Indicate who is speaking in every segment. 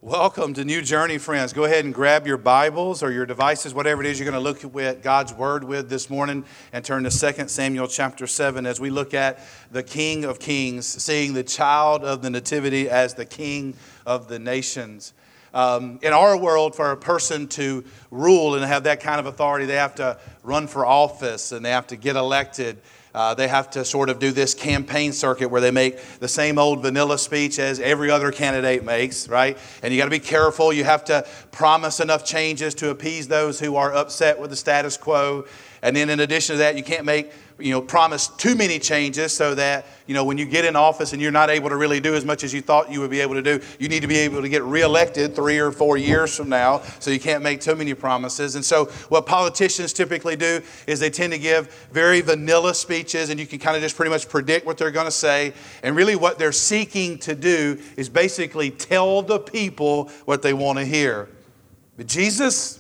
Speaker 1: Welcome to New Journey, friends. Go ahead and grab your Bibles or your devices, whatever it is you're going to look at God's Word with this morning, and turn to 2 Samuel chapter 7 as we look at the King of Kings, seeing the child of the Nativity as the King of the nations. In our world, for a person to rule and have that kind of authority, they have to run for office and they have to get elected. They have to sort of do this campaign circuit where they make the same old vanilla speech as every other candidate makes, right? And you got to be careful. You have to promise enough changes to appease those who are upset with the status quo. And then in addition to that, you can't promise too many changes so that, when you get in office and you're not able to really do as much as you thought you would be able to do, you need to be able to get reelected 3 or 4 years from now. So you can't make too many promises. And so what politicians typically do is they tend to give very vanilla speeches, and you can kind of just pretty much predict what they're going to say. And really what they're seeking to do is basically tell the people what they want to hear. But Jesus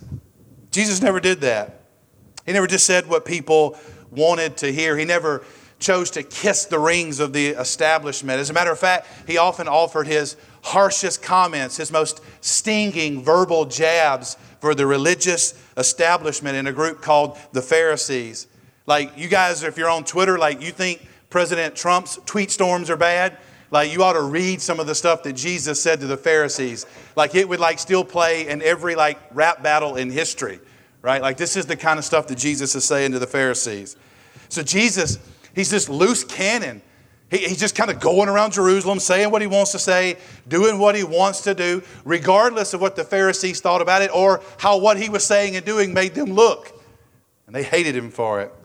Speaker 1: never did that. He never just said what people wanted to hear. He never chose to kiss the rings of the establishment. As a matter of fact, he often offered his harshest comments, his most stinging verbal jabs for the religious establishment in a group called the Pharisees. Like, you guys, if you're on Twitter, you think President Trump's tweet storms are bad? You ought to read some of the stuff that Jesus said to the Pharisees. It would still play in every rap battle in history. Right? This is the kind of stuff that Jesus is saying to the Pharisees. So Jesus, he's this loose cannon. He's just kind of going around Jerusalem, saying what he wants to say, doing what he wants to do, regardless of what the Pharisees thought about it or how what he was saying and doing made them look. And they hated him for it.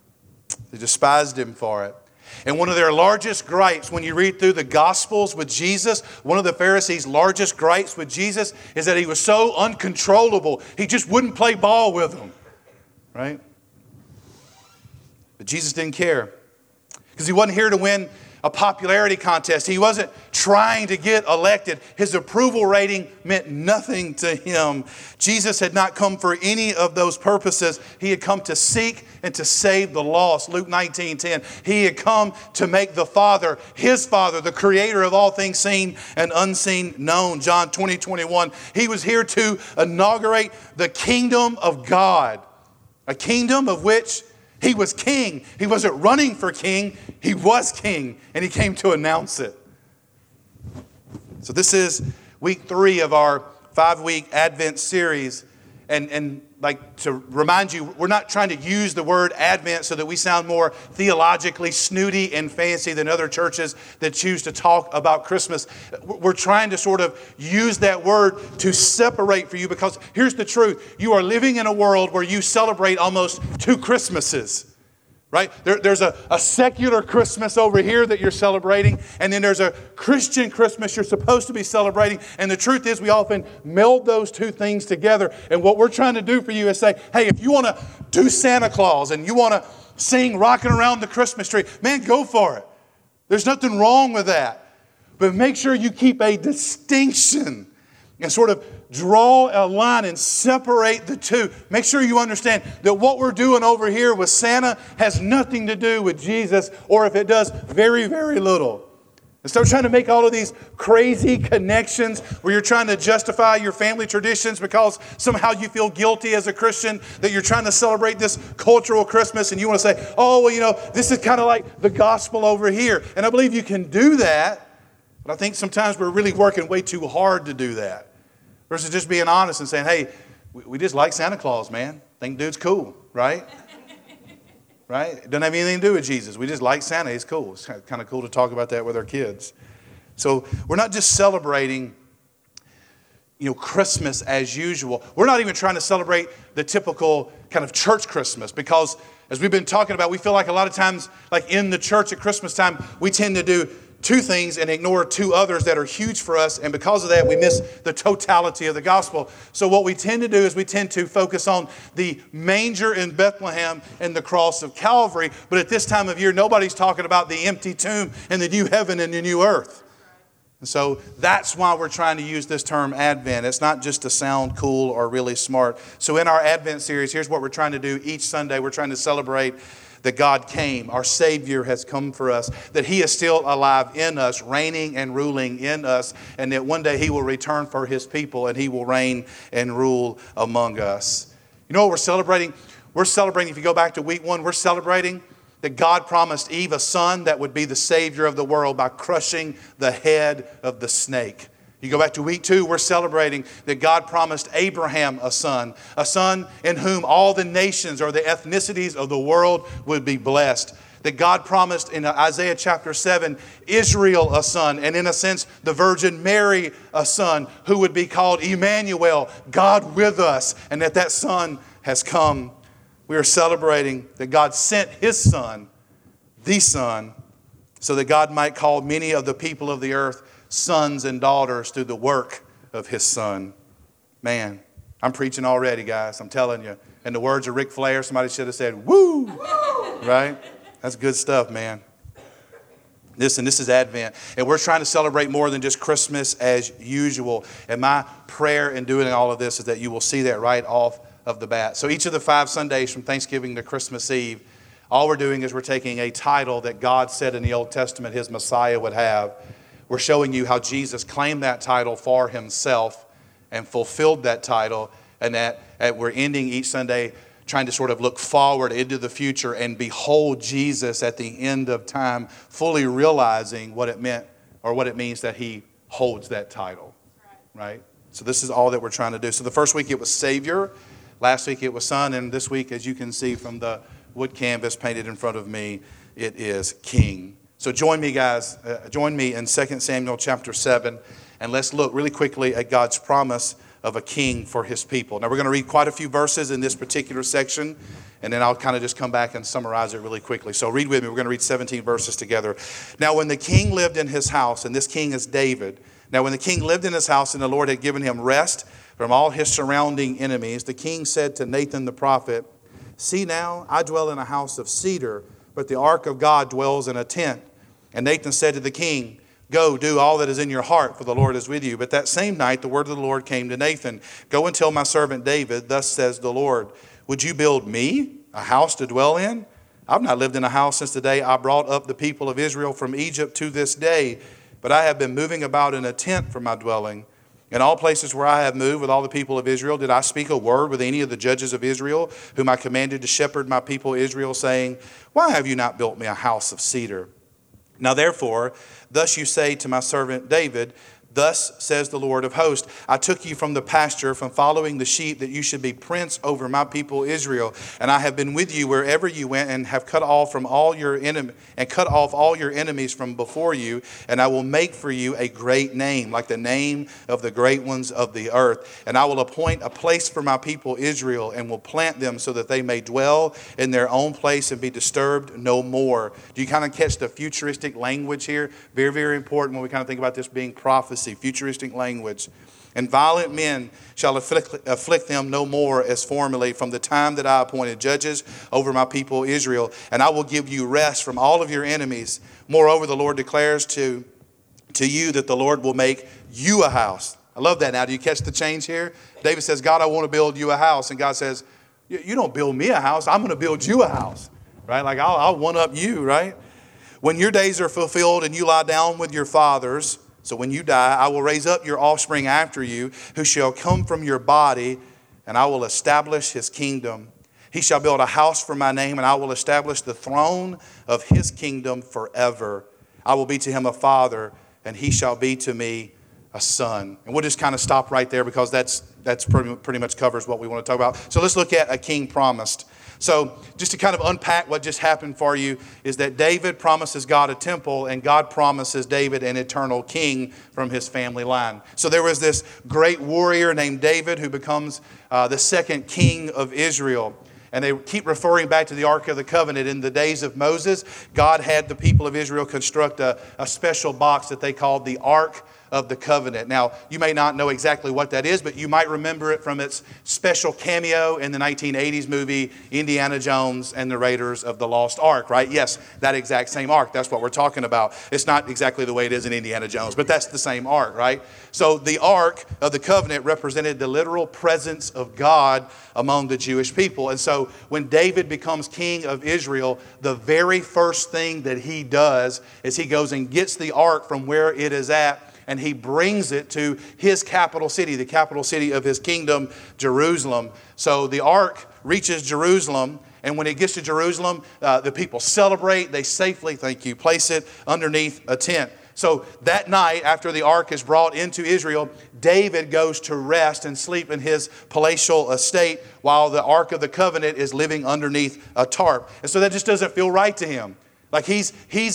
Speaker 1: They despised him for it. And one of their largest gripes, when you read through the Gospels with Jesus, one of the Pharisees' largest gripes with Jesus is that he was so uncontrollable, he just wouldn't play ball with them. Right? But Jesus didn't care. Because he wasn't here to win a popularity contest. He wasn't trying to get elected. His approval rating meant nothing to him. Jesus had not come for any of those purposes. He had come to seek and to save the lost. Luke 19:10. He had come to make the Father, his Father, the creator of all things seen and unseen, known. John 20:21. He was here to inaugurate the kingdom of God. A kingdom of which he was king. He wasn't running for king. He was king. And he came to announce it. So this is week 3 of our 5-week Advent series. And to remind you, we're not trying to use the word Advent so that we sound more theologically snooty and fancy than other churches that choose to talk about Christmas. We're trying to sort of use that word to separate for you, because here's the truth. You are living in a world where you celebrate almost 2 Christmases. Right? There's a secular Christmas over here that you're celebrating, and then there's a Christian Christmas you're supposed to be celebrating. And the truth is, we often meld those two things together. And what we're trying to do for you is say, hey, if you want to do Santa Claus and you want to sing Rocking Around the Christmas Tree, man, go for it. There's nothing wrong with that. But make sure you keep a distinction and sort of draw a line and separate the two. Make sure you understand that what we're doing over here with Santa has nothing to do with Jesus, or if it does, very, very little. And stop trying to make all of these crazy connections where you're trying to justify your family traditions because somehow you feel guilty as a Christian that you're trying to celebrate this cultural Christmas, and you want to say, oh, well, this is kind of like the gospel over here. And I believe you can do that, but I think sometimes we're really working way too hard to do that. Versus just being honest and saying, hey, we just like Santa Claus, man. Think dude's cool, right? Right? It doesn't have anything to do with Jesus. We just like Santa. He's cool. It's kind of cool to talk about that with our kids. So we're not just celebrating, Christmas as usual. We're not even trying to celebrate the typical kind of church Christmas, because as we've been talking about, we feel like a lot of times, in the church at Christmas time, we tend to do 2 things and ignore 2 others that are huge for us. And because of that, we miss the totality of the gospel. So what we tend to do is we tend to focus on the manger in Bethlehem and the cross of Calvary. But at this time of year, nobody's talking about the empty tomb and the new heaven and the new earth. And so that's why we're trying to use this term Advent. It's not just to sound cool or really smart. So in our Advent series, here's what we're trying to do each Sunday. We're trying to celebrate that God came, our Savior has come for us, that He is still alive in us, reigning and ruling in us, and that one day He will return for His people and He will reign and rule among us. You know what we're celebrating? We're celebrating, if you go back to week 1, we're celebrating that God promised Eve a son that would be the Savior of the world by crushing the head of the snake. You go back to week 2, we're celebrating that God promised Abraham a son in whom all the nations or the ethnicities of the world would be blessed. That God promised in Isaiah chapter 7, Israel a son, and in a sense, the Virgin Mary a son, who would be called Emmanuel, God with us, and that son has come. We are celebrating that God sent His Son, the Son, so that God might call many of the people of the earth sons and daughters through the work of His Son. Man, I'm preaching already, guys. I'm telling you. In the words of Ric Flair, somebody should have said, woo! Right? That's good stuff, man. Listen, this is Advent, and we're trying to celebrate more than just Christmas as usual. And my prayer in doing all of this is that you will see that right off of the bat. So each of the 5 Sundays from Thanksgiving to Christmas Eve, all we're doing is we're taking a title that God said in the Old Testament His Messiah would have. We're showing you how Jesus claimed that title for Himself and fulfilled that title, and that we're ending each Sunday trying to sort of look forward into the future and behold Jesus at the end of time, fully realizing what it meant or what it means that He holds that title, right? So this is all that we're trying to do. So the first week it was Savior, last week it was Son, and this week, as you can see from the wood canvas painted in front of me, it is King. So join me, guys. Join me in 2 Samuel chapter 7, and let's look really quickly at God's promise of a king for His people. Now, we're going to read quite a few verses in this particular section, and then I'll kind of just come back and summarize it really quickly. So read with me. We're going to read 17 verses together. Now, when the king lived in his house, and this king is David. Now, when the king lived in his house, and the Lord had given him rest from all his surrounding enemies, the king said to Nathan the prophet, "See now, I dwell in a house of cedar, but the ark of God dwells in a tent." And Nathan said to the king, "Go, do all that is in your heart, for the Lord is with you." But that same night the word of the Lord came to Nathan. "Go and tell my servant David, thus says the Lord, would you build me a house to dwell in? I've not lived in a house since the day I brought up the people of Israel from Egypt to this day, but I have been moving about in a tent for my dwelling. In all places where I have moved with all the people of Israel, did I speak a word with any of the judges of Israel, whom I commanded to shepherd my people Israel, saying, why have you not built me a house of cedar? Now therefore, thus you say to my servant David, thus says the Lord of hosts, I took you from the pasture, from following the sheep, that you should be prince over my people Israel. And I have been with you wherever you went, and have cut off all your enemies from before you. And I will make for you a great name, like the name of the great ones of the earth. And I will appoint a place for my people Israel, and will plant them so that they may dwell in their own place and be disturbed no more. Do you kind of catch the futuristic language here? Very, very important when we kind of think about this being prophecy. Futuristic language. And violent men shall afflict them no more as formerly, from the time that I appointed judges over my people Israel. And I will give you rest from all of your enemies. Moreover, the Lord declares to you that the Lord will make you a house. I love that. Now, do you catch the change here? David says, God, I want to build you a house. And God says, you don't build me a house. I'm going to build you a house. Right? Like I'll one up you, right? When your days are fulfilled and you lie down with your fathers, so when you die, I will raise up your offspring after you, who shall come from your body, and I will establish his kingdom. He shall build a house for my name, and I will establish the throne of his kingdom forever. I will be to him a father, and he shall be to me a son. And we'll just kind of stop right there, because that's pretty much covers what we want to talk about. So let's look at a king promised. So just to kind of unpack what just happened for you is that David promises God a temple, and God promises David an eternal king from his family line. So there was this great warrior named David who becomes the second king of Israel. And they keep referring back to the Ark of the Covenant. In the days of Moses, God had the people of Israel construct a special box that they called the Ark of the Covenant. Now, you may not know exactly what that is, but you might remember it from its special cameo in the 1980s movie Indiana Jones and the Raiders of the Lost Ark, right? Yes, that exact same ark. That's what we're talking about. It's not exactly the way it is in Indiana Jones, but that's the same ark, right? So the Ark of the Covenant represented the literal presence of God among the Jewish people. And so when David becomes king of Israel, the very first thing that he does is he goes and gets the ark from where it is at, and he brings it to his capital city, the capital city of his kingdom, Jerusalem. So the ark reaches Jerusalem, and when it gets to Jerusalem, the people celebrate. They safely, place it underneath a tent. So that night, after the ark is brought into Israel, David goes to rest and sleep in his palatial estate while the Ark of the Covenant is living underneath a tarp. And so that just doesn't feel right to him. Like this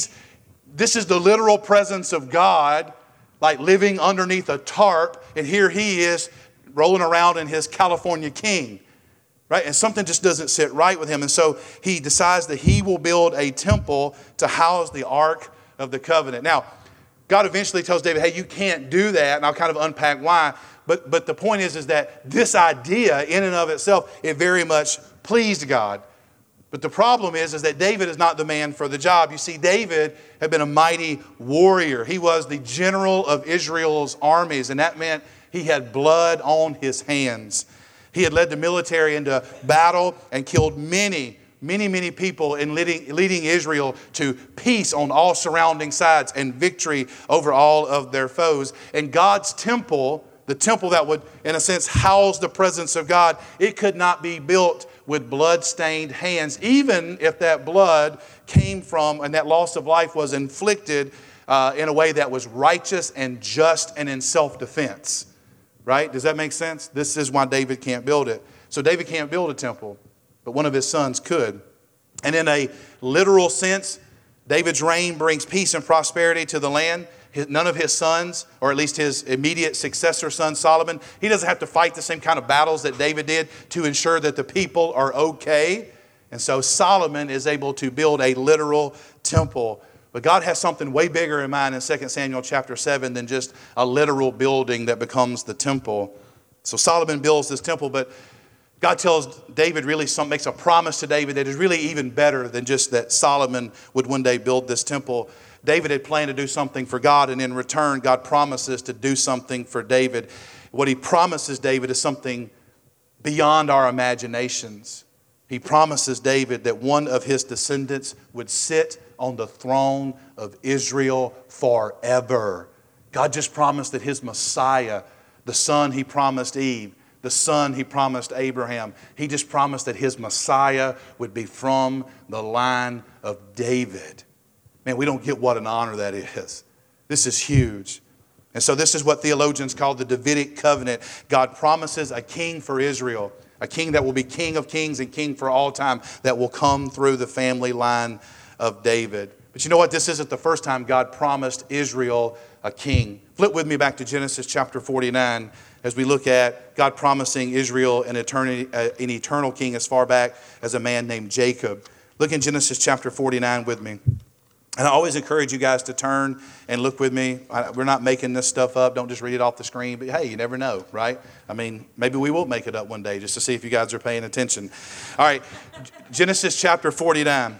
Speaker 1: is the literal presence of God, like living underneath a tarp, and here he is rolling around in his California king. Right? And something just doesn't sit right with him. And so he decides that he will build a temple to house the Ark of the Covenant. Now, God eventually tells David, hey, you can't do that. And I'll kind of unpack why. But the point is that this idea in and of itself, it very much pleased God. But the problem is that David is not the man for the job. You see, David had been a mighty warrior. He was the general of Israel's armies. And that meant he had blood on his hands. He had led the military into battle and killed many people in leading Israel to peace on all surrounding sides and victory over all of their foes. And God's temple, the temple that would, in a sense, house the presence of God, it could not be built with blood-stained hands, even if that blood came from and that loss of life was inflicted in a way that was righteous and just and in self-defense. Right? Does that make sense? This is why David can't build it. So David can't build a temple, but one of his sons could. And in a literal sense, David's reign brings peace and prosperity to the land. None of his sons, or at least his immediate successor son Solomon, he doesn't have to fight the same kind of battles that David did to ensure that the people are okay. And so Solomon is able to build a literal temple. But God has something way bigger in mind in 2 Samuel chapter 7 than just a literal building that becomes the temple. So Solomon builds this temple, but God tells David, makes a promise to David that is really even better than just that Solomon would one day build this temple. David had planned to do something for God, and in return, God promises to do something for David. What he promises David is something beyond our imaginations. He promises David that one of his descendants would sit on the throne of Israel forever. God just promised that his Messiah, the son he promised Eve, the son he promised Abraham, he just promised that his Messiah would be from the line of David. Man, we don't get what an honor that is. This is huge. And so this is what theologians call the Davidic covenant. God promises a king for Israel, a king that will be king of kings and king for all time, that will come through the family line of David. But you know what? This isn't the first time God promised Israel a king. Flip with me back to Genesis chapter 49 as we look at God promising Israel an eternal king as far back as a man named Jacob. Look in Genesis chapter 49 with me. And I always encourage you guys to turn and look with me. We're not making this stuff up. Don't just read it off the screen. But hey, you never know, right? I mean, maybe we will make it up one day just to see if you guys are paying attention. All right, Genesis chapter 49.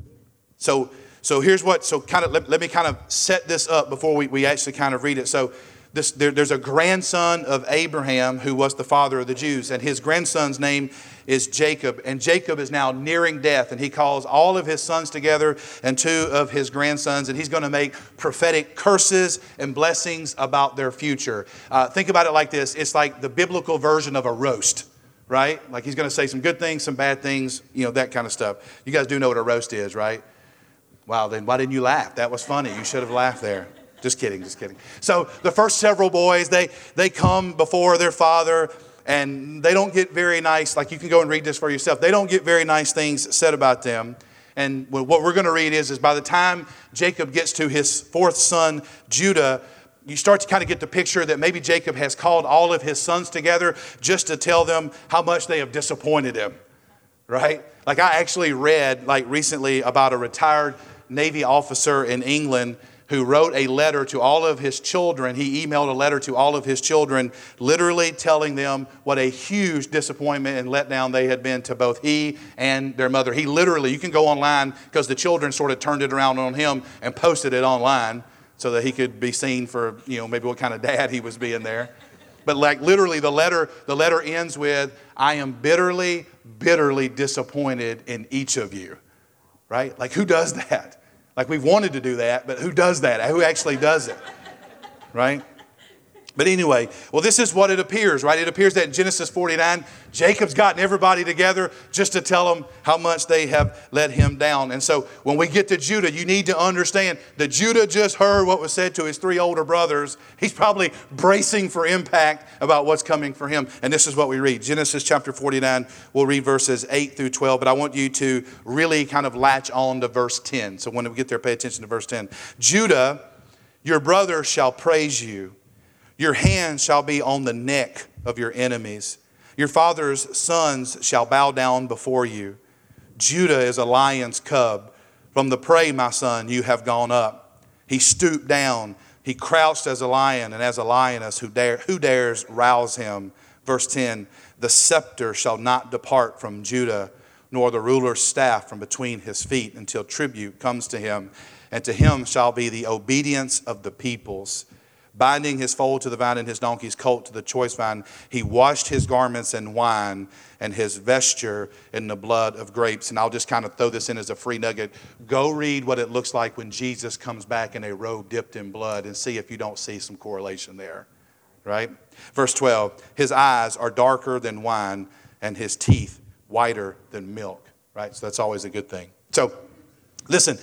Speaker 1: So here's what, let me kind of set this up before we actually kind of read it. So there's a grandson of Abraham who was the father of the Jews, and his grandson's name is Jacob. And Jacob is now nearing death, and he calls all of his sons together and two of his grandsons, and he's going to make prophetic curses and blessings about their future. Think about it like this. It's like the biblical version of a roast, right? Like he's going to say some good things, some bad things, that kind of stuff. You guys do know what a roast is, right? Wow, then why didn't you laugh? That was funny. You should have laughed there. Just kidding. So the first several boys, they come before their father, and they don't get very nice. Like you can go and read this for yourself. They don't get very nice things said about them. And what we're going to read is by the time Jacob gets to his fourth son, Judah, you start to kind of get the picture that maybe Jacob has called all of his sons together just to tell them how much they have disappointed him, right? Like I actually read recently about a retired Navy officer in England who wrote a letter to all of his children. He emailed a letter to all of his children, literally telling them what a huge disappointment and letdown they had been to both he and their mother. He literally, you can go online because the children sort of turned it around on him and posted it online so that he could be seen for, maybe what kind of dad he was being there. But like literally the letter ends with, I am bitterly, bitterly disappointed in each of you. Right? Like who does that? Like we've wanted to do that, but who does that? Who actually does it? Right? But anyway, well, this is what it appears, right? It appears that in Genesis 49, Jacob's gotten everybody together just to tell them how much they have let him down. And so when we get to Judah, you need to understand that Judah just heard what was said to his 3 older brothers. He's probably bracing for impact about what's coming for him. And this is what we read. Genesis chapter 49, we'll read verses 8 through 12. But I want you to really kind of latch on to verse 10. So when we get there, pay attention to verse 10. Judah, your brother shall praise you. Your hand shall be on the neck of your enemies. Your father's sons shall bow down before you. Judah is a lion's cub. From the prey, my son, you have gone up. He stooped down. He crouched as a lion and as a lioness. Who dares rouse him? Verse 10, the scepter shall not depart from Judah, nor the ruler's staff from between his feet, until tribute comes to him. And to him shall be the obedience of the peoples. Binding his foal to the vine and his donkey's colt to the choice vine, he washed his garments in wine and his vesture in the blood of grapes. And I'll just kind of throw this in as a free nugget. Go read what it looks like when Jesus comes back in a robe dipped in blood and see if you don't see some correlation there, right? Verse 12, his eyes are darker than wine and his teeth whiter than milk, right? So that's always a good thing. So listen.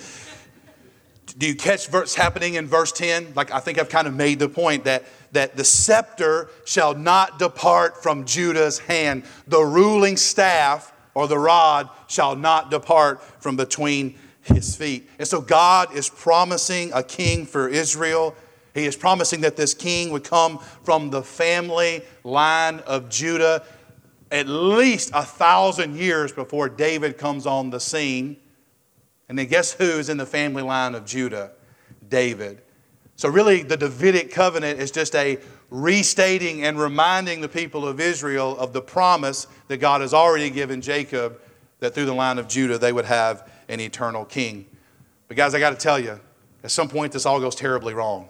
Speaker 1: Do you catch what's happening in verse 10? Like I think I've kind of made the point that the scepter shall not depart from Judah's hand. The ruling staff or the rod shall not depart from between his feet. And so God is promising a king for Israel. He is promising that this king would come from the family line of Judah at least 1,000 years before David comes on the scene. And then guess who is in the family line of Judah? David. So really the Davidic covenant is just a restating and reminding the people of Israel of the promise that God has already given Jacob, that through the line of Judah they would have an eternal king. But guys, I got to tell you, at some point this all goes terribly wrong.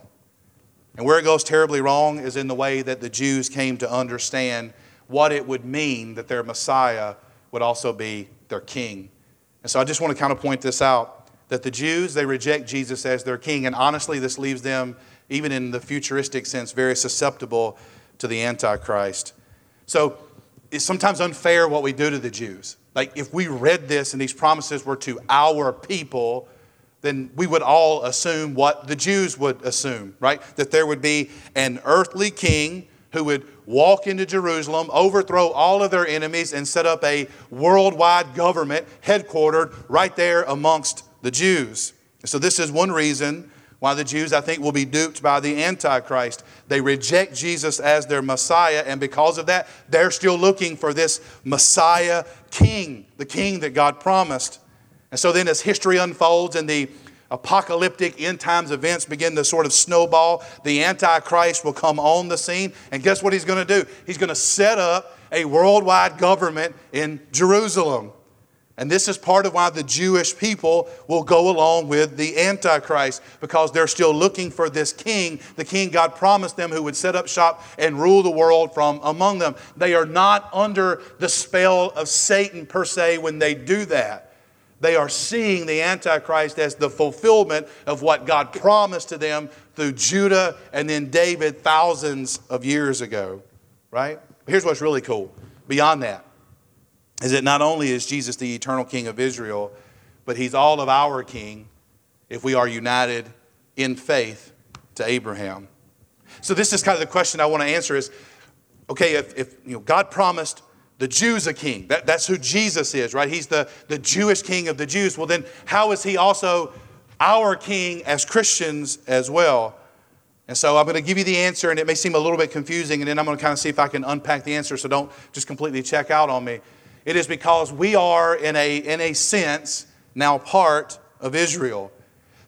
Speaker 1: And where it goes terribly wrong is in the way that the Jews came to understand what it would mean that their Messiah would also be their king. And so I just want to kind of point this out, that the Jews, they reject Jesus as their king. And honestly, this leaves them, even in the futuristic sense, very susceptible to the Antichrist. So it's sometimes unfair what we do to the Jews. Like if we read this and these promises were to our people, then we would all assume what the Jews would assume, right? That there would be an earthly king who would walk into Jerusalem, overthrow all of their enemies, and set up a worldwide government headquartered right there amongst the Jews. So this is one reason why the Jews, I think, will be duped by the Antichrist. They reject Jesus as their Messiah, and because of that, they're still looking for this Messiah king, the king that God promised. And so then as history unfolds and the apocalyptic end times events begin to sort of snowball, the Antichrist will come on the scene. And guess what he's going to do? He's going to set up a worldwide government in Jerusalem. And this is part of why the Jewish people will go along with the Antichrist, because they're still looking for this king, the king God promised them, who would set up shop and rule the world from among them. They are not under the spell of Satan per se when they do that. They are seeing the Antichrist as the fulfillment of what God promised to them through Judah and then David thousands of years ago, right? Here's what's really cool. Beyond that is that not only is Jesus the eternal King of Israel, but he's all of our King if we are united in faith to Abraham. So this is kind of the question I want to answer is, okay, if God promised the Jews a king. That's who Jesus is, right? He's the Jewish king of the Jews. Well, then how is he also our king as Christians as well? And so I'm going to give you the answer, and it may seem a little bit confusing, and then I'm going to kind of see if I can unpack the answer, so don't just completely check out on me. It is because we are, in a sense, now part of Israel.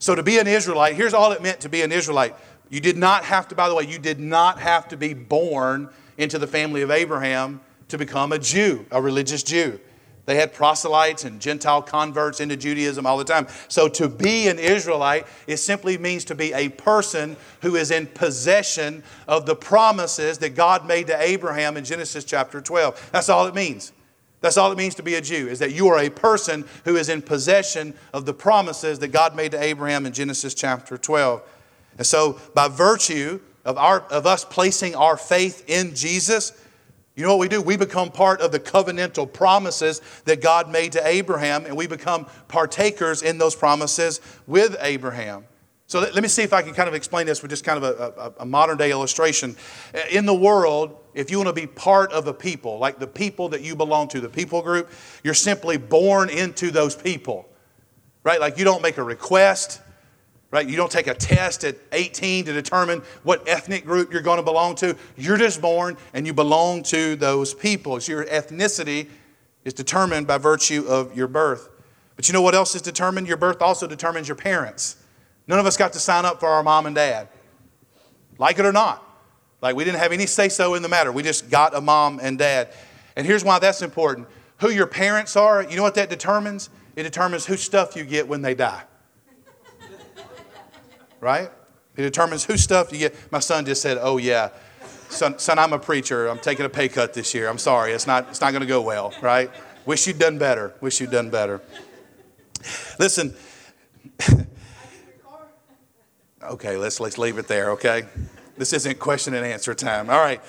Speaker 1: So to be an Israelite, here's all it meant to be an Israelite. You did not have to, by the way, you did not have to be born into the family of Abraham to become a Jew, a religious Jew. They had proselytes and Gentile converts into Judaism all the time. So to be an Israelite, it simply means to be a person who is in possession of the promises that God made to Abraham in Genesis chapter 12. That's all it means. That's all it means to be a Jew, is that you are a person who is in possession of the promises that God made to Abraham in Genesis chapter 12. And so by virtue of us placing our faith in Jesus, you know what we do? We become part of the covenantal promises that God made to Abraham, and we become partakers in those promises with Abraham. So let me see if I can kind of explain this with just kind of a modern day illustration. In the world, if you want to be part of a people, like the people that you belong to, the people group, you're simply born into those people, right? Like you don't make a request. Right? You don't take a test at 18 to determine what ethnic group you're going to belong to. You're just born and you belong to those people. So your ethnicity is determined by virtue of your birth. But you know what else is determined? Your birth also determines your parents. None of us got to sign up for our mom and dad. Like it or not. Like we didn't have any say-so in the matter. We just got a mom and dad. And here's why that's important. Who your parents are, you know what that determines? It determines whose stuff you get when they die. Right? It determines whose stuff you get. My son just said, oh yeah. Son, I'm a preacher. I'm taking a pay cut this year. I'm sorry. It's not going to go well, right? Wish you'd done better. Wish you'd done better. Listen. Okay, let's leave it there, okay? This isn't question and answer time. All right.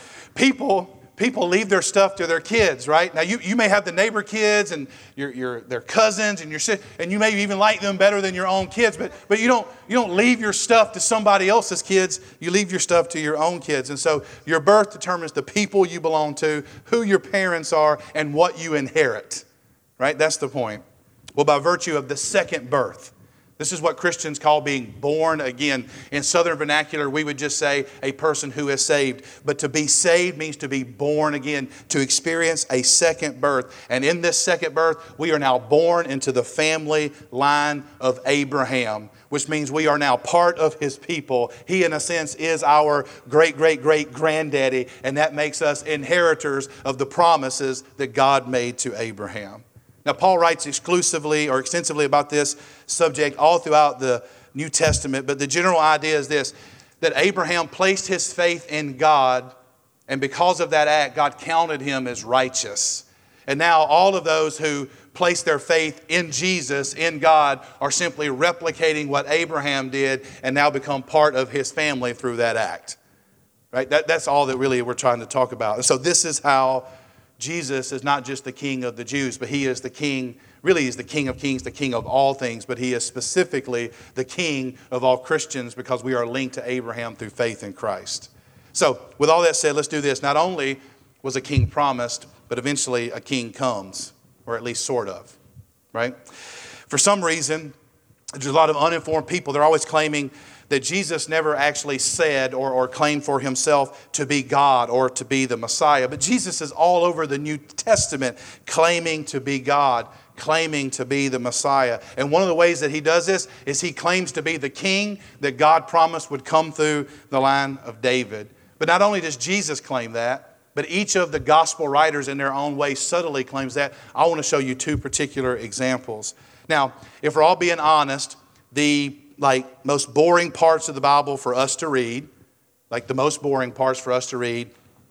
Speaker 1: People leave their stuff to their kids, right? Now, you may have the neighbor kids and their cousins and you may even like them better than your own kids, but you don't leave your stuff to somebody else's kids. You leave your stuff to your own kids. And so your birth determines the people you belong to, who your parents are, and what you inherit, right? That's the point. Well, by virtue of the second birth, this is what Christians call being born again. In Southern vernacular, we would just say a person who is saved. But to be saved means to be born again, to experience a second birth. And in this second birth, we are now born into the family line of Abraham, which means we are now part of his people. He, in a sense, is our great-great-great-granddaddy, and that makes us inheritors of the promises that God made to Abraham. Now, Paul writes exclusively or extensively about this subject all throughout the New Testament, but the general idea is this, that Abraham placed his faith in God, and because of that act, God counted him as righteous. And now all of those who place their faith in Jesus, in God, are simply replicating what Abraham did and now become part of his family through that act. Right? That's all that really we're trying to talk about. And so this is how Jesus is not just the King of the Jews, but he is the King, really he's the King of Kings, the King of all things, but he is specifically the King of all Christians because we are linked to Abraham through faith in Christ. So with all that said, let's do this. Not only was a king promised, but eventually a king comes, or at least sort of, right? For some reason, there's a lot of uninformed people. They're always claiming that Jesus never actually said or claimed for himself to be God or to be the Messiah. But Jesus is all over the New Testament claiming to be God, claiming to be the Messiah. And one of the ways that he does this is he claims to be the king that God promised would come through the line of David. But not only does Jesus claim that, but each of the gospel writers in their own way subtly claims that. I want to show you two particular examples. Now, if we're all being honest, the most boring parts of the Bible for us to read, the most boring parts for us to read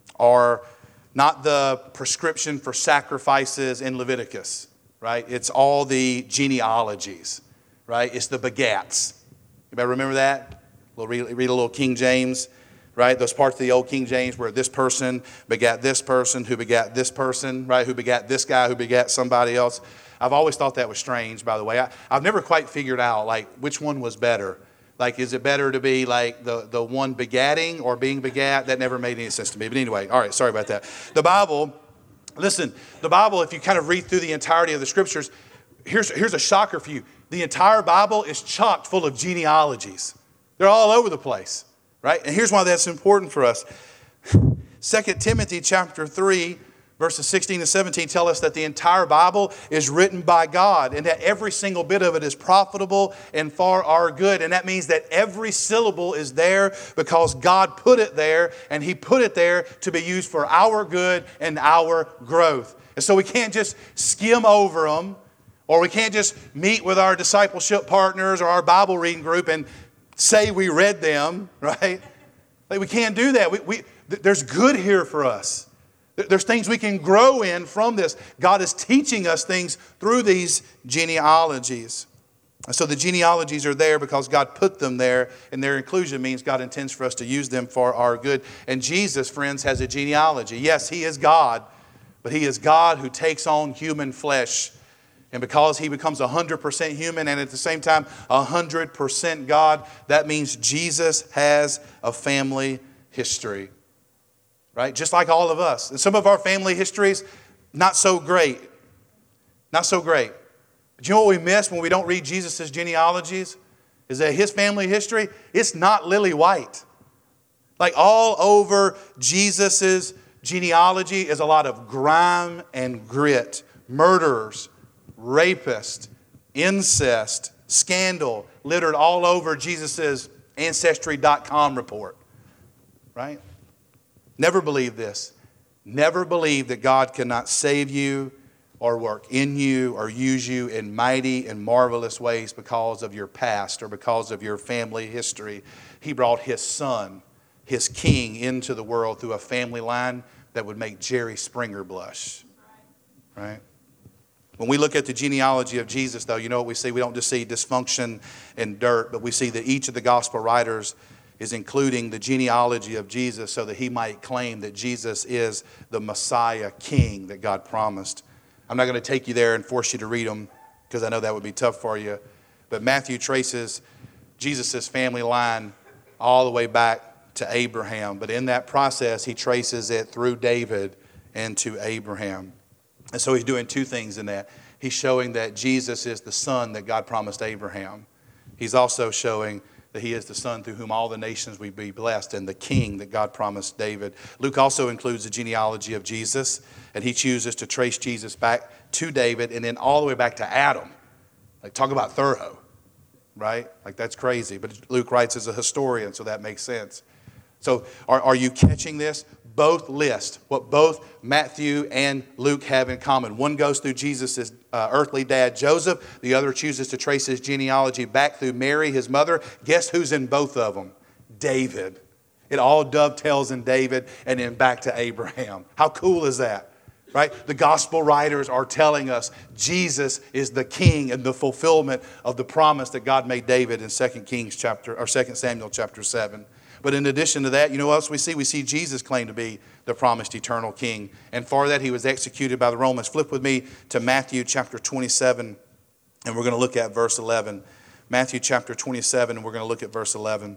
Speaker 1: are not the prescription for sacrifices in Leviticus, right? It's all the genealogies, right? It's the begats. Anybody remember that? Read a little King James, right? Those parts of the old King James where this person begat this person, who begat this person, right? Who begat this guy, who begat somebody else. I've always thought that was strange, by the way. I've never quite figured out, which one was better. Is it better to be the one begatting or being begat? That never made any sense to me. But anyway, all right, sorry about that. The Bible, if you kind of read through the entirety of the Scriptures, here's a shocker for you. The entire Bible is chock full of genealogies. They're all over the place, right? And here's why that's important for us. 2 Timothy chapter 3, Verses 16 and 17 tell us that the entire Bible is written by God and that every single bit of it is profitable and for our good. And that means that every syllable is there because God put it there, and He put it there to be used for our good and our growth. And so we can't just skim over them, or we can't just meet with our discipleship partners or our Bible reading group and say we read them, right? Like, we can't do that. There's good here for us. There's things we can grow in from this. God is teaching us things through these genealogies. And so the genealogies are there because God put them there, and their inclusion means God intends for us to use them for our good. And Jesus, friends, has a genealogy. Yes, He is God, but He is God who takes on human flesh. And because He becomes 100% human and at the same time 100% God, that means Jesus has a family history. Right? Just like all of us. And some of our family histories, not so great. Not so great. But you know what we miss when we don't read Jesus' genealogies? Is that His family history, it's not lily white. Like, all over Jesus' genealogy is a lot of grime and grit. Murderers, rapists, incest, scandal littered all over Jesus' Ancestry.com report. Right? Never believe this. Never believe that God cannot save you or work in you or use you in mighty and marvelous ways because of your past or because of your family history. He brought His Son, His King, into the world through a family line that would make Jerry Springer blush. Right? When we look at the genealogy of Jesus, though, you know what we see? We don't just see dysfunction and dirt, but we see that each of the gospel writers is including the genealogy of Jesus so that he might claim that Jesus is the Messiah King that God promised. I'm not going to take you there and force you to read them because I know that would be tough for you. But Matthew traces Jesus' family line all the way back to Abraham. But in that process, he traces it through David and to Abraham. And so he's doing two things in that. He's showing that Jesus is the son that God promised Abraham. He's also showing that He is the Son through whom all the nations will be blessed, and the King that God promised David. Luke also includes the genealogy of Jesus, and he chooses to trace Jesus back to David and then all the way back to Adam. Like, talk about thorough, right? Like, that's crazy. But Luke writes as a historian, so that makes sense. So are you catching this? Both lists what both Matthew and Luke have in common. One goes through Jesus' earthly dad, Joseph. The other chooses to trace his genealogy back through Mary, his mother. Guess who's in both of them? David. It all dovetails in David and then back to Abraham. How cool is that? Right? The gospel writers are telling us Jesus is the King and the fulfillment of the promise that God made David in 2 Samuel chapter 7. But in addition to that, you know what else we see? We see Jesus claim to be the promised eternal King. And for that, He was executed by the Romans. Flip with me to Matthew chapter 27, and we're going to look at verse 11. Matthew chapter 27, and we're going to look at verse 11.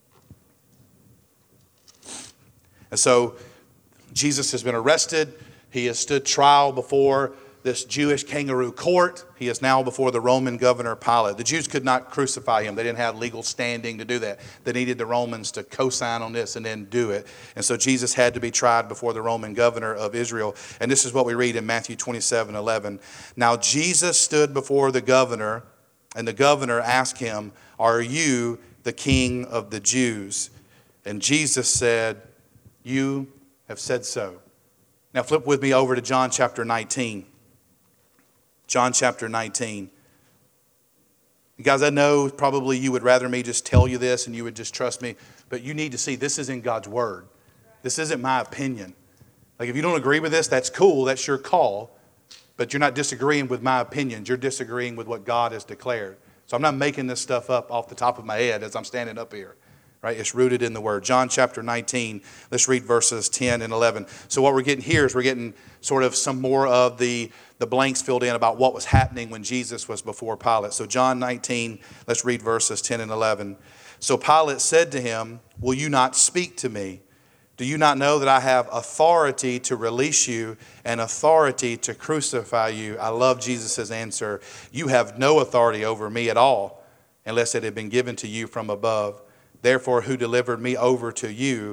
Speaker 1: And so, Jesus has been arrested. He has stood trial before this Jewish kangaroo court. He is now before the Roman governor Pilate. The Jews could not crucify Him. They didn't have legal standing to do that. They needed the Romans to co-sign on this and then do it. And so Jesus had to be tried before the Roman governor of Israel. And this is what we read in Matthew 27:11. Now Jesus stood before the governor, and the governor asked Him, "Are you the King of the Jews?" And Jesus said, "You have said so." Now flip with me over to John chapter 19. John chapter 19. Guys, I know probably you would rather me just tell you this and you would just trust me, but you need to see this is in God's Word. This isn't my opinion. Like, if you don't agree with this, that's cool, that's your call, but you're not disagreeing with my opinions. You're disagreeing with what God has declared. So I'm not making this stuff up off the top of my head as I'm standing up here. Right? It's rooted in the Word. John chapter 19, let's read verses 10 and 11. So what we're getting here is we're getting sort of some more of the blanks filled in about what was happening when Jesus was before Pilate. So John 19, let's read verses 10 and 11. So Pilate said to him, "Will you not speak to me? Do you not know that I have authority to release you and authority to crucify you?" I love Jesus' answer. "You have no authority over me at all, unless it had been given to you from above. Therefore, who delivered me over to you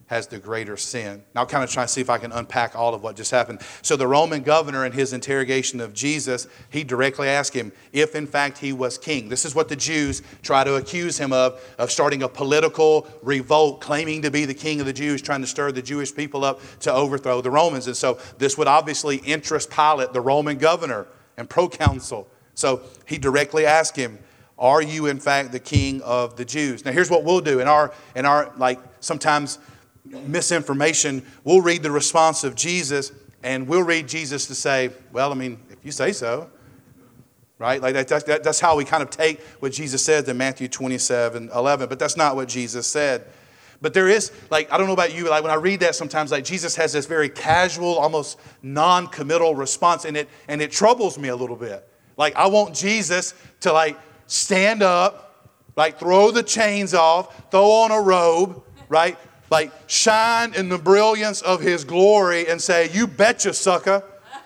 Speaker 1: has the greater sin. Now I'll kind of try to see if I can unpack all of what just happened. So the Roman governor in his interrogation of Jesus, he directly asked him if in fact he was king. This is what the Jews try to accuse him of starting a political revolt, claiming to be the king of the Jews, trying to stir the Jewish people up to overthrow the Romans. And so this would obviously interest Pilate, the Roman governor and proconsul. So he directly asked him, are you in fact the king of the Jews? Now here's what we'll do. In our like sometimes misinformation, we'll read the response of Jesus and we'll read Jesus to say, well, I mean, if you say so, right? Like that's how we kind of take what Jesus said in Matthew 27:11, but that's not what Jesus said. But there is, like, I don't know about you, like when I read that sometimes, like Jesus has this very casual, almost non-committal response, and it troubles me a little bit. Like I want Jesus to like stand up, like throw the chains off, throw on a robe, right? Like shine in the brilliance of his glory and say, you betcha, sucker.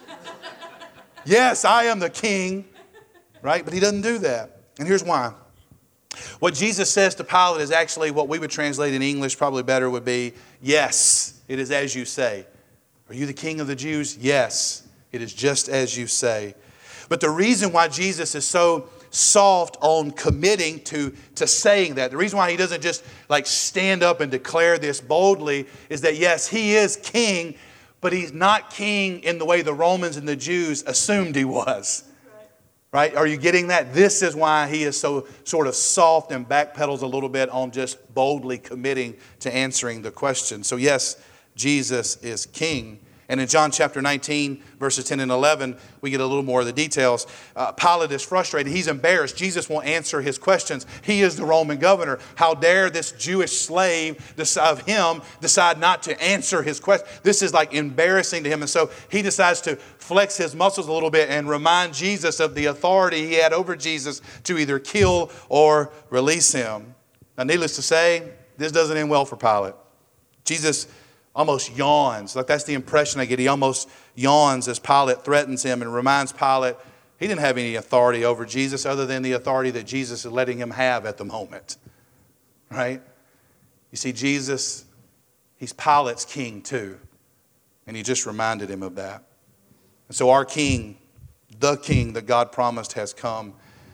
Speaker 1: Yes, I am the king, right? But he doesn't do that. And here's why. What Jesus says to Pilate is actually what we would translate in English probably better would be, yes, it is as you say. Are you the king of the Jews? Yes, it is just as you say. But the reason why Jesus is so soft on committing to saying that, the reason why he doesn't just like stand up and declare this boldly is that yes, he is king, but he's not king in the way the Romans and the Jews assumed he was. Right? Are you getting that? This is why he is so sort of soft and backpedals a little bit on just boldly committing to answering the question. So yes, Jesus is king. And in John chapter 19, verses 10 and 11, we get a little more of the details. Pilate is frustrated. He's embarrassed. Jesus won't answer his questions. He is the Roman governor. How dare this Jewish slave of him decide not to answer his question? This is like embarrassing to him. And so he decides to flex his muscles a little bit and remind Jesus of the authority he had over Jesus to either kill or release him. Now, needless to say, this doesn't end well for Pilate. Jesus almost yawns. Like that's the impression I get. He almost yawns as Pilate threatens him and reminds Pilate he didn't have any authority over Jesus other than the authority that Jesus is letting him have at the moment. Right? You see, Jesus, he's Pilate's king too. And he just reminded him of that. And so our king, the king that God promised, has come.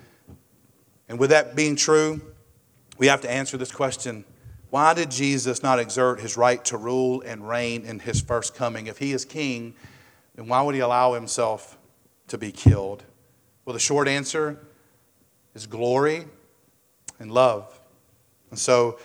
Speaker 1: And with that being true, we have to answer this question. Why did Jesus not exert his right to rule and reign in his first coming? If he is king, then why would he allow himself to be killed? Well, the short answer is glory and love. And so,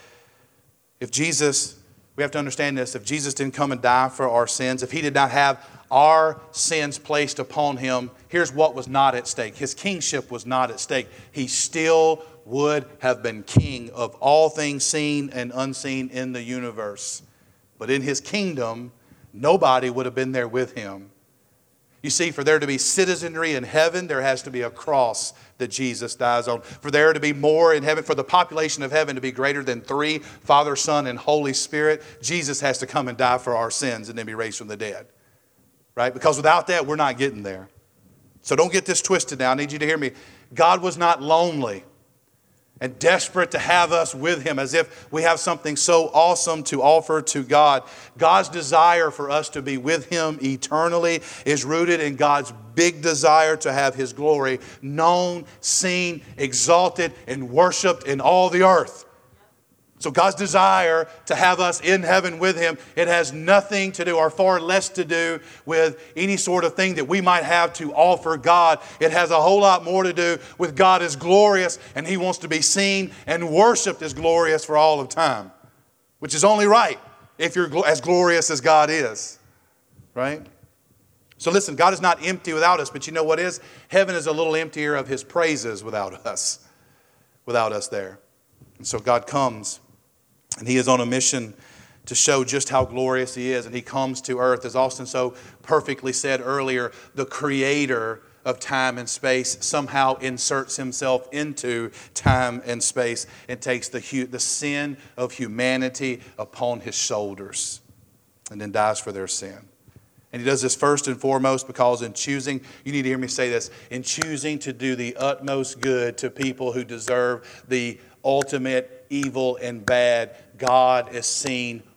Speaker 1: if Jesus, we have to understand this, if Jesus didn't come and die for our sins, if he did not have our sins placed upon him, here's what was not at stake. His kingship was not at stake. He still would have been king of all things seen and unseen in the universe. But in his kingdom, nobody would have been there with him. You see, for there to be citizenry in heaven, there has to be a cross that Jesus dies on. For there to be more in heaven, for the population of heaven to be greater than 3, Father, Son, and Holy Spirit, Jesus has to come and die for our sins and then be raised from the dead. Right? Because without that, we're not getting there. So don't get this twisted now. I need you to hear me. God was not lonely and desperate to have us with him as if we have something so awesome to offer to God. God's desire for us to be with him eternally is rooted in God's big desire to have his glory known, seen, exalted, and worshiped in all the earth. So God's desire to have us in heaven with him, it has nothing to do or far less to do with any sort of thing that we might have to offer God. It has a whole lot more to do with God is glorious and he wants to be seen and worshiped as glorious for all of time, which is only right if you're as glorious as God is, right? So listen, God is not empty without us, but you know what is? Heaven is a little emptier of his praises without us there. And so God comes. And he is on a mission to show just how glorious he is. And he comes to earth, as Austin so perfectly said earlier, the creator of time and space somehow inserts himself into time and space and takes the sin of humanity upon his shoulders and then dies for their sin. And he does this first and foremost because in choosing, you need to hear me say this, in choosing to do the utmost good to people who deserve the ultimate evil and bad, God is seen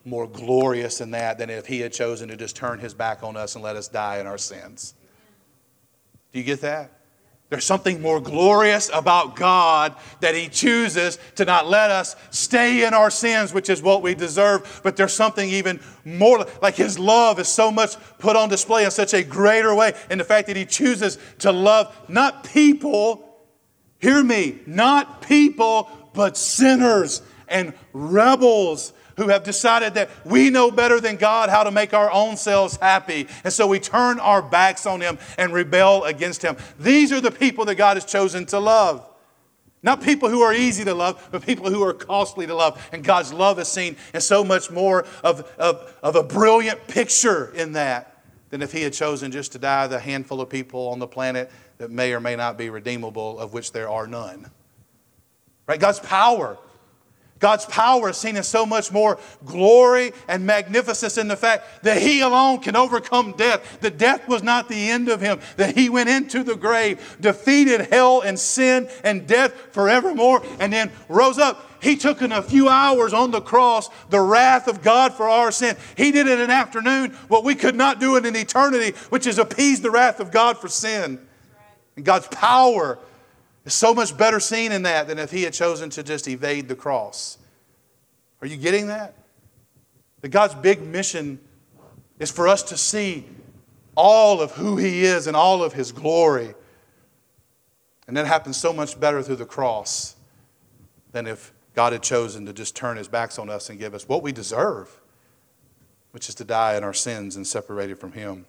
Speaker 1: more glorious than that than if he had chosen to just turn his back on us and let us die in our sins. Do you get that? There's something more glorious about God that he chooses to not let us stay in our sins, which is what we deserve. But there's something even more, like his love is so much put on display in such a greater way. And the fact that he chooses to love not people, hear me, not people, but sinners and rebels who have decided that we know better than God how to make our own selves happy. And so we turn our backs on him and rebel against him. These are the people that God has chosen to love. Not people who are easy to love, but people who are costly to love. And God's love is seen in so much more of a brilliant picture in that than if he had chosen just to die the handful of people on the planet that may or may not be redeemable, of which there are none. Right? God's power is seen in so much more glory and magnificence in the fact that he alone can overcome death. That death was not the end of him. That he went into the grave, defeated hell and sin and death forevermore, and then rose up. He took in a few hours on the cross the wrath of God for our sin. He did it in an afternoon what we could not do in an eternity, which is appease the wrath of God for sin. And God's power is so much better seen in that than if he had chosen to just evade the cross. Are you getting that? That God's big mission is for us to see all of who he is and all of his glory. And that happens so much better through the cross than if God had chosen to just turn his backs on us and give us what we deserve, which is to die in our sins and separated from him.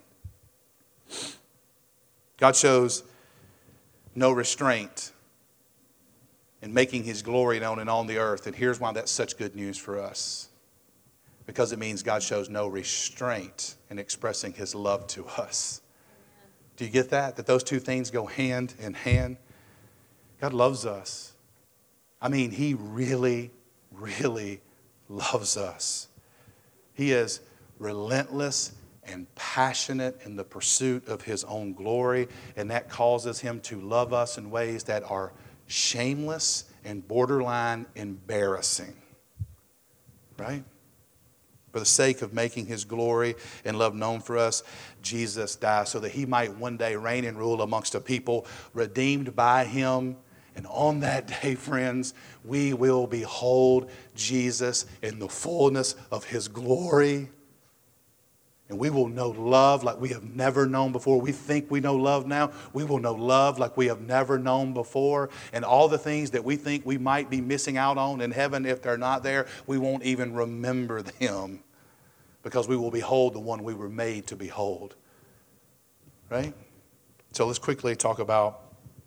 Speaker 1: God shows no restraint in making his glory known and on the earth. And here's why that's such good news for us. Because it means God shows no restraint in expressing his love to us. Do you get that? That those two things go hand in hand? God loves us. I mean, he really, really loves us. He is relentless and passionate in the pursuit of his own glory, and that causes him to love us in ways that are shameless and borderline embarrassing. Right? For the sake of making his glory and love known for us, Jesus died so that he might one day reign and rule amongst a people redeemed by him. And on that day, friends, we will behold Jesus in the fullness of his glory. And we will know love like we have never known before. We think we know love now. We will know love like we have never known before. And all the things that we think we might be missing out on in heaven, if they're not there, we won't even remember them. Because we will behold the one we were made to behold. Right? So let's quickly talk about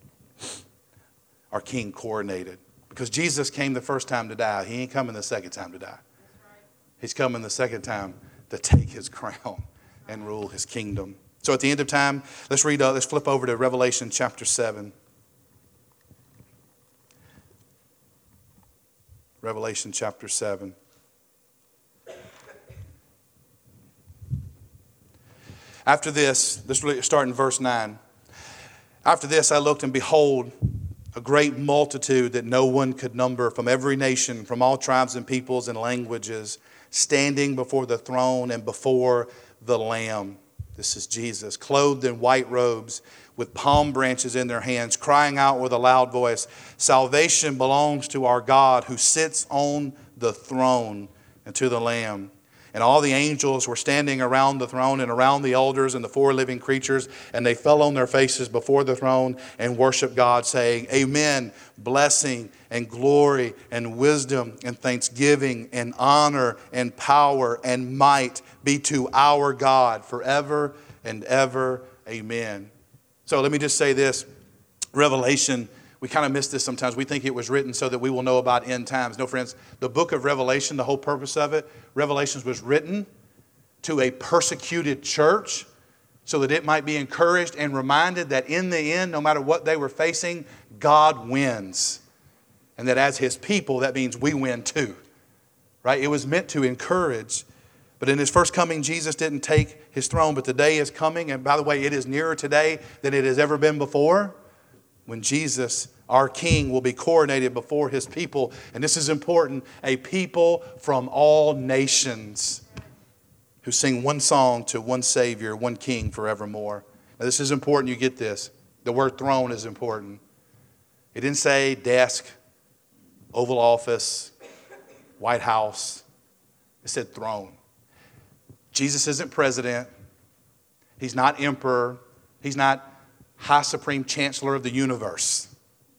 Speaker 1: our King coronated. Because Jesus came the first time to die. He ain't coming the second time to die. He's coming the second time to take his crown and rule his kingdom. So at the end of time, let's flip over to Revelation chapter 7. Revelation chapter 7. After this, let's really start in verse 9. After this I looked, and behold, a great multitude that no one could number, from every nation, from all tribes and peoples and languages, standing before the throne and before the Lamb. This is Jesus, clothed in white robes, with palm branches in their hands, crying out with a loud voice, "Salvation belongs to our God who sits on the throne and to the Lamb." And all the angels were standing around the throne and around the elders and the four living creatures, and they fell on their faces before the throne and worshiped God, saying, "Amen, blessing and glory and wisdom and thanksgiving and honor and power and might be to our God forever and ever. Amen." So let me just say this. Revelation, we kind of miss this sometimes. We think it was written so that we will know about end times. No, friends, the book of Revelation, the whole purpose of it, Revelations was written to a persecuted church so that it might be encouraged and reminded that in the end, no matter what they were facing, God wins. And that as his people, that means we win too. Right? It was meant to encourage. But in his first coming, Jesus didn't take his throne, but the day is coming. And by the way, it is nearer today than it has ever been before. when Jesus, our King, will be coronated before His people. And this is important, a people from all nations who sing one song to one Savior, one King forevermore. Now this is important, you get this. The word throne is important. It didn't say desk, Oval Office, White House. It said throne. Jesus isn't president. He's not emperor. He's not high supreme chancellor of the universe.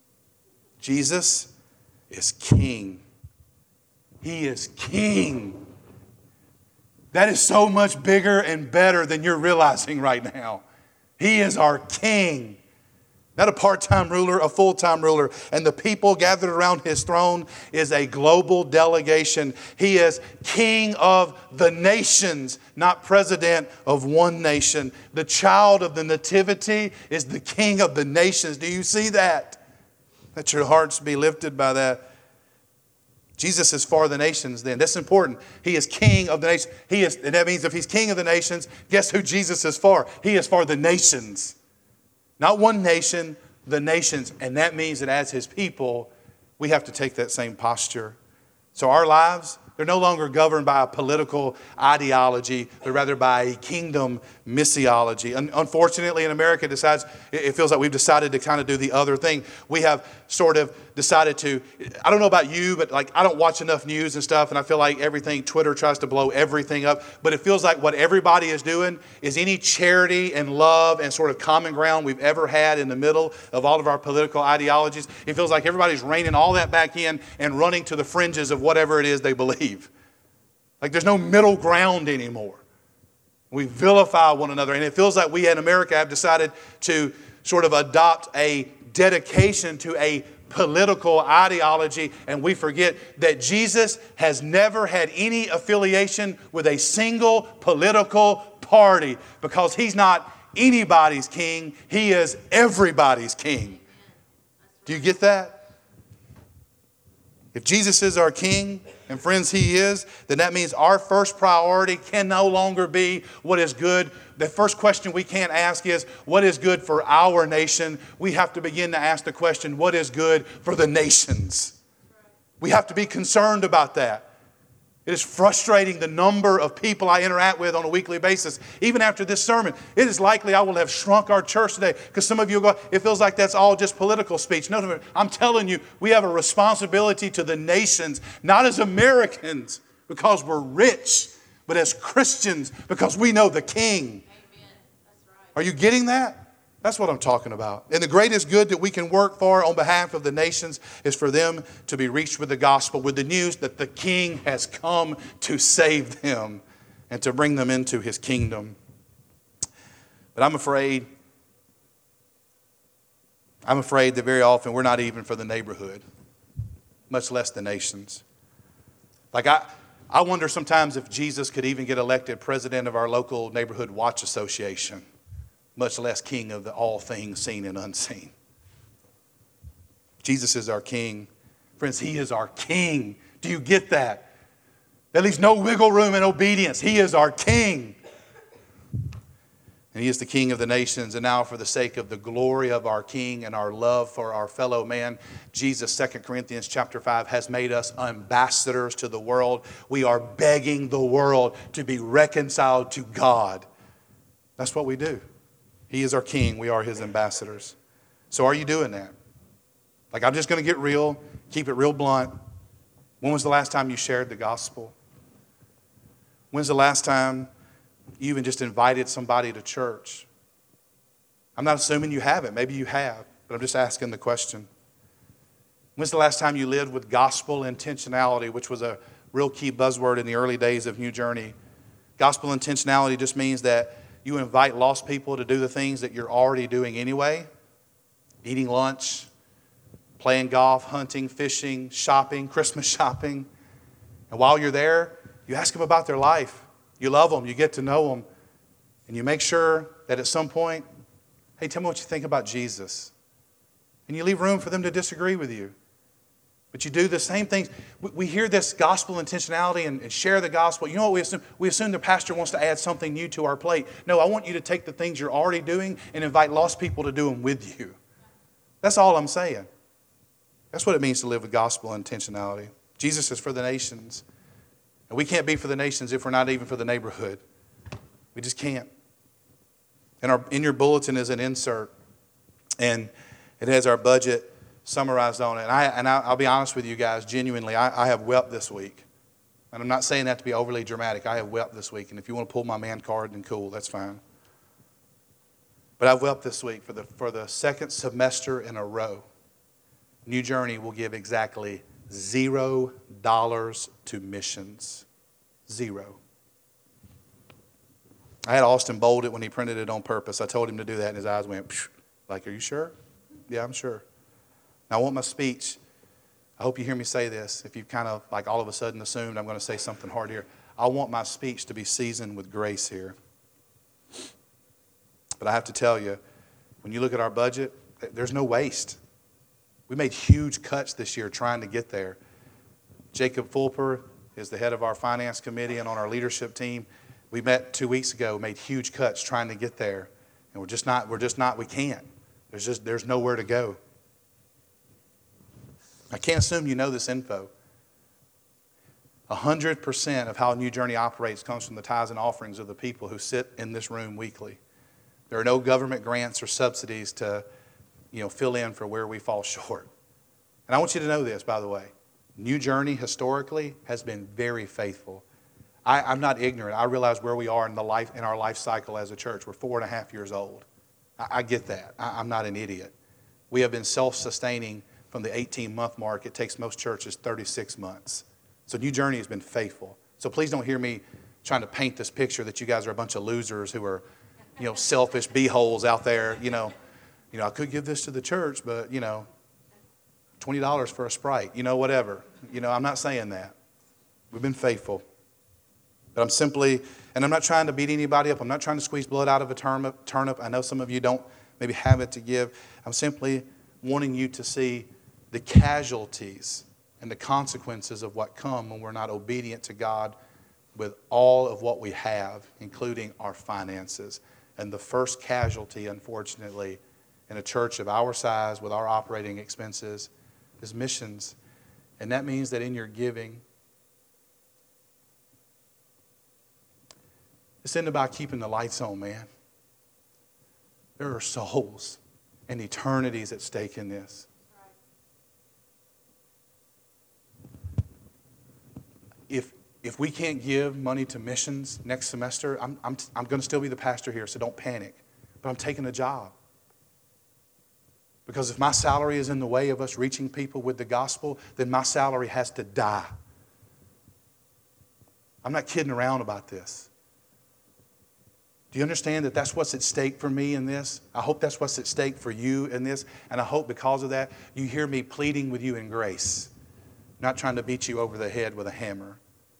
Speaker 1: Jesus is king. He is king. That is so much bigger and better than you're realizing right now. He is our king. Not a part-time ruler, a full-time ruler. And the people gathered around His throne is a global delegation. He is king of the nations, not president of one nation. The child of the nativity is the king of the nations. Do you see that? Let your hearts be lifted by that. Jesus is for the nations then. That's important. He is king of the nations. And that means if He's king of the nations, guess who Jesus is for? He is for the nations. Not one nation, the nations. And that means that as His people, we have to take that same posture. So our lives, they're no longer governed by a political ideology, but rather by a kingdom missiology. Unfortunately, in America, it feels like we've decided to kind of do the other thing. We have sort of decided to, I don't know about you, but like I don't watch enough news and stuff, and I feel like Twitter tries to blow everything up. But it feels like what everybody is doing is any charity and love and sort of common ground we've ever had in the middle of all of our political ideologies. It feels like everybody's reining all that back in and running to the fringes of whatever it is they believe. Like there's no middle ground anymore. We vilify one another. And it feels like we in America have decided to sort of adopt a dedication to a political ideology, and we forget that Jesus has never had any affiliation with a single political party because He's not anybody's king. He is everybody's king. Do you get that? If Jesus is our king, and friends, He is, then that means our first priority can no longer be what is good. The first question we can't ask is, what is good for our nation? We have to begin to ask the question, what is good for the nations? We have to be concerned about that. It is frustrating the number of people I interact with on a weekly basis. Even after this sermon, it is likely I will have shrunk our church today because some of you go, it feels like that's all just political speech. No, I'm telling you, we have a responsibility to the nations, not as Americans because we're rich, but as Christians because we know the King.
Speaker 2: Amen. That's right.
Speaker 1: Are you getting that? That's what I'm talking about. And the greatest good that we can work for on behalf of the nations is for them to be reached with the gospel, with the news that the King has come to save them and to bring them into His kingdom. But I'm afraid that very often we're not even for the neighborhood, much less the nations. Like I wonder sometimes if Jesus could even get elected president of our local neighborhood watch association, much less king of all things seen and unseen. Jesus is our King. Friends, He is our King. Do you get that? There leaves no wiggle room in obedience. He is our King. And He is the King of the nations. And now for the sake of the glory of our King and our love for our fellow man, Jesus, 2 Corinthians chapter 5, has made us ambassadors to the world. We are begging the world to be reconciled to God. That's what we do. He is our King. We are His ambassadors. So are you doing that? Like, I'm just going to get real, keep it real blunt. When was the last time you shared the gospel? When's the last time you even just invited somebody to church? I'm not assuming you haven't. Maybe you have, but I'm just asking the question. When's the last time you lived with gospel intentionality, which was a real key buzzword in the early days of New Journey? Gospel intentionality just means that you invite lost people to do the things that you're already doing anyway. Eating lunch, playing golf, hunting, fishing, shopping, Christmas shopping. And while you're there, you ask them about their life. You love them. You get to know them. And you make sure that at some point, hey, tell me what you think about Jesus. And you leave room for them to disagree with you. But you do the same things. We hear this gospel intentionality and share the gospel. You know what we assume? We assume the pastor wants to add something new to our plate. No, I want you to take the things you're already doing and invite lost people to do them with you. That's all I'm saying. That's what it means to live with gospel intentionality. Jesus is for the nations. And we can't be for the nations if we're not even for the neighborhood. We just can't. In your bulletin is an insert. And it has our budget summarized on it. And I'll be honest with you guys, genuinely, I have wept this week. And I'm not saying that to be overly dramatic. I have wept this week. And if you want to pull my man card, then cool, that's fine. But I've wept this week for the second semester in a row. New Journey will give exactly $0 to missions. 0. I had Austin bold it when he printed it on purpose. I told him to do that, and his eyes went, psh, like, are you sure? Yeah, I'm sure. Now, I want my speech. I hope you hear me say this. If you've kind of, like, all of a sudden assumed I'm going to say something hard here. I want my speech to be seasoned with grace here. But I have to tell you, when you look at our budget, there's no waste. We made huge cuts this year trying to get there. Jacob Fulper is the head of our finance committee and on our leadership team. We met 2 weeks ago, made huge cuts trying to get there. And we can't. There's nowhere to go. I can't assume you know this info. 100% of how New Journey operates comes from the tithes and offerings of the people who sit in this room weekly. There are no government grants or subsidies to, fill in for where we fall short. And I want you to know this, by the way. New Journey historically has been very faithful. I'm not ignorant. I realize where we are in our life cycle as a church. We're 4.5 years old. I get that. I'm not an idiot. We have been self-sustaining from the 18-month mark. It takes most churches 36 months. So New Journey has been faithful. So please don't hear me trying to paint this picture that you guys are a bunch of losers who are, selfish beeholes out there. I could give this to the church, but, $20 for a Sprite, whatever. I'm not saying that. We've been faithful. But I'm not trying to beat anybody up. I'm not trying to squeeze blood out of a turnip. I know some of you don't maybe have it to give. I'm simply wanting you to see the casualties and the consequences of what come when we're not obedient to God with all of what we have, including our finances. And the first casualty, unfortunately, in a church of our size with our operating expenses is missions. And that means that in your giving, this isn't about keeping the lights on, man. There are souls and eternities at stake in this. If we can't give money to missions next semester, I'm going to still be the pastor here, so don't panic. But I'm taking a job. Because if my salary is in the way of us reaching people with the gospel, then my salary has to die. I'm not kidding around about this. Do you understand that that's what's at stake for me in this? I hope that's what's at stake for you in this. And I hope because of that, you hear me pleading with you in grace. Not trying to beat you over the head with a hammer.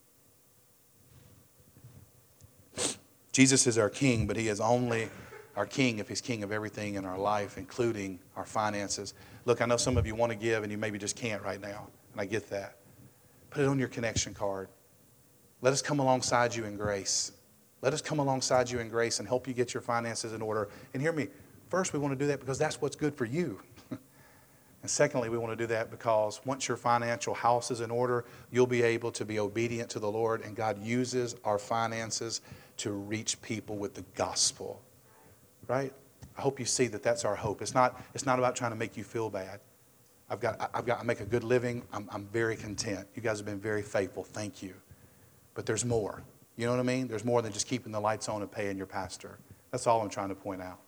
Speaker 1: Jesus is our king, but he is only our king if he's king of everything in our life, including our finances. Look, I know some of you want to give and you maybe just can't right now. And I get that. Put it on your connection card. Let us come alongside you in grace. Let us come alongside you in grace and help you get your finances in order. And hear me, first we want to do that because that's what's good for you. And secondly, we want to do that because once your financial house is in order, you'll be able to be obedient to the Lord, and God uses our finances to reach people with the gospel. Right? I hope you see that that's our hope. It's not about trying to make you feel bad. I make a good living. I'm very content. You guys have been very faithful. Thank you. But there's more. You know what I mean? There's more than just keeping the lights on and paying your pastor. That's all I'm trying to point out.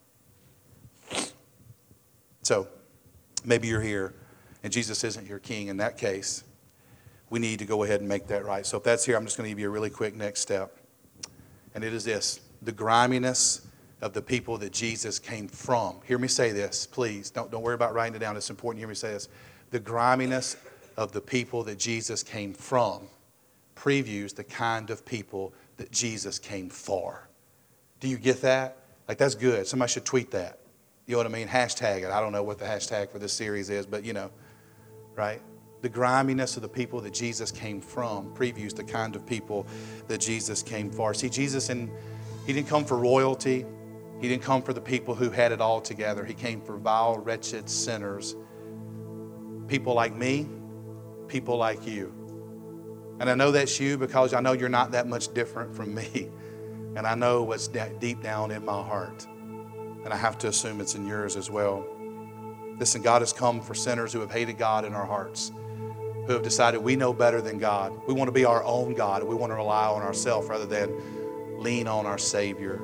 Speaker 1: So, maybe you're here and Jesus isn't your king. In that case, we need to go ahead and make that right. So if that's here, I'm just going to give you a really quick next step. And it is this: the griminess of the people that Jesus came from. Hear me say this, please. Don't worry about writing it down. It's important to hear me say this. The griminess of the people that Jesus came from previews the kind of people that Jesus came for. Do you get that? Like, that's good. Somebody should tweet that. You know what I mean? Hashtag it. I don't know what the hashtag for this series is, but right? The griminess of the people that Jesus came from previews the kind of people that Jesus came for. See, Jesus, he didn't come for royalty. He didn't come for the people who had it all together. He came for vile, wretched sinners. People like me, people like you. And I know that's you because I know you're not that much different from me. And I know what's deep down in my heart. And I have to assume it's in yours as well. Listen, God has come for sinners who have hated God in our hearts, who have decided we know better than God. We want to be our own God. We want to rely on ourselves rather than lean on our Savior.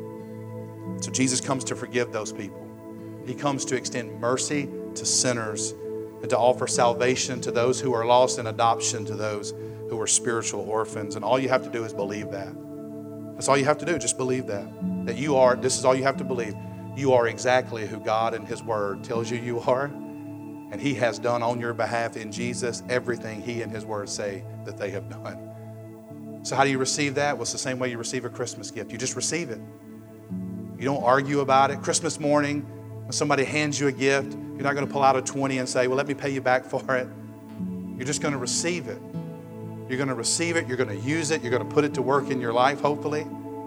Speaker 1: So Jesus comes to forgive those people. He comes to extend mercy to sinners and to offer salvation to those who are lost and adoption to those who are spiritual orphans. And all you have to do is believe that. That's all you have to do, just believe that. That you are, this is all you have to believe. You are exactly who God and His Word tells you are. And He has done on your behalf in Jesus everything He and His Word say that they have done. So how do you receive that? Well, it's the same way you receive a Christmas gift. You just receive it. You don't argue about it. Christmas morning, when somebody hands you a gift, you're not going to pull out a 20 and say, well, let me pay you back for it. You're just going to receive it. You're going to receive it. You're going to use it. You're going to put it to work in your life, hopefully.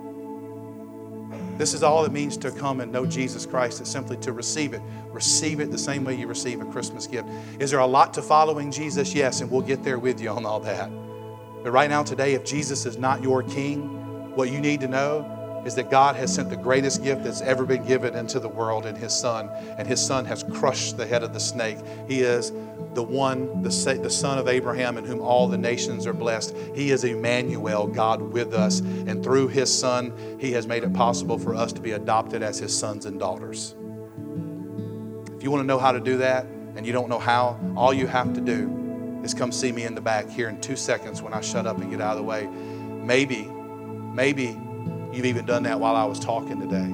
Speaker 1: This is all it means to come and know Jesus Christ. It's simply to receive it. Receive it the same way you receive a Christmas gift. Is there a lot to following Jesus? Yes, and we'll get there with you on all that. But right now, today, if Jesus is not your King, what you need to know is that God has sent the greatest gift that's ever been given into the world in His Son. And His Son has crushed the head of the snake. He is the one, the Son of Abraham in whom all the nations are blessed. He is Emmanuel, God with us. And through His Son, He has made it possible for us to be adopted as His sons and daughters. If you want to know how to do that and you don't know how, all you have to do is come see me in the back here in 2 seconds when I shut up and get out of the way. Maybe you've even done that while I was talking today.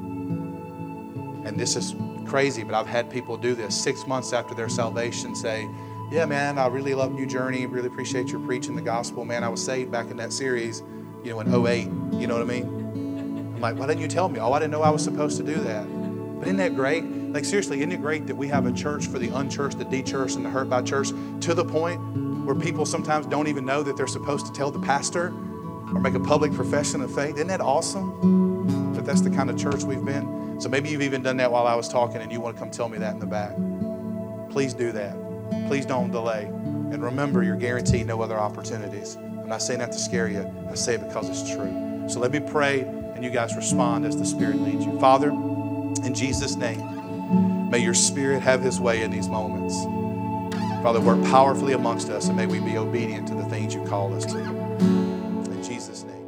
Speaker 1: And this is crazy, but I've had people do this 6 months after their salvation say, yeah, man, I really love New Journey. Really appreciate your preaching the gospel. Man, I was saved back in that series, in 08. You know what I mean? I'm like, why didn't you tell me? Oh, I didn't know I was supposed to do that. But isn't that great? Like, seriously, isn't it great that we have a church for the unchurched, the de-churched, and the hurt by church, to the point where people sometimes don't even know that they're supposed to tell the pastor or make a public profession of faith? Isn't that awesome? But that's the kind of church we've been. So maybe you've even done that while I was talking and you want to come tell me that in the back. Please do that. Please don't delay. And remember, you're guaranteed no other opportunities. I'm not saying that to scare you. I say it because it's true. So let me pray and you guys respond as the Spirit leads you. Father, in Jesus' name, may your Spirit have His way in these moments. Father, work powerfully amongst us and may we be obedient to the things you call us to. In Jesus' name.